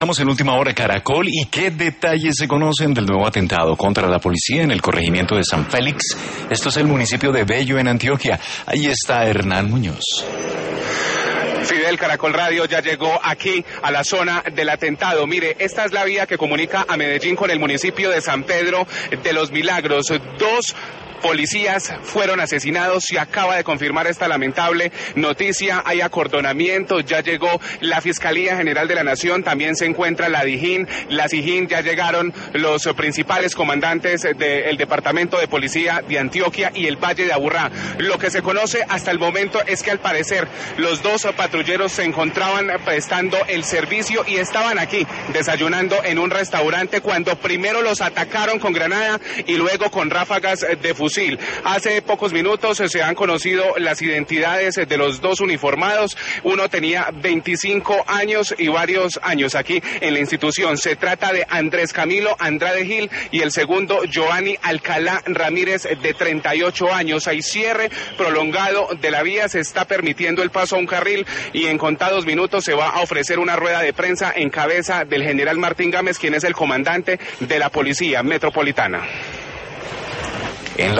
Estamos en Última Hora Caracol. ¿Y qué detalles se conocen del nuevo atentado contra la policía en el corregimiento de San Félix? Esto es el municipio de Bello, en Antioquia. Ahí está Hernán Muñoz. Fidel, Caracol Radio ya llegó aquí a la zona del atentado. Mire, esta es la vía que comunica a Medellín con el municipio de San Pedro de los Milagros. Dos policías fueron asesinados. Se acaba de confirmar esta lamentable noticia. Hay acordonamiento, ya llegó la Fiscalía General de la Nación, también se encuentra la DIJÍN, la SIJÍN, ya llegaron los principales comandantes del Departamento de Policía de Antioquia y el Valle de Aburrá. Lo que se conoce hasta el momento es que al parecer los dos patrulleros se encontraban prestando el servicio y estaban aquí desayunando en un restaurante cuando primero los atacaron con granada y luego con ráfagas de fusil. Hace pocos minutos se han conocido las identidades de los dos uniformados. Uno tenía 25 años y varios años aquí en la institución. Se trata de Andrés Camilo Andrade Gil y el segundo, Giovanni Alcalá Ramírez, de 38 años. Hay cierre prolongado de la vía, se está permitiendo el paso a un carril y en contados minutos se va a ofrecer una rueda de prensa en cabeza del general Martín Gámez, quien es el comandante de la Policía Metropolitana.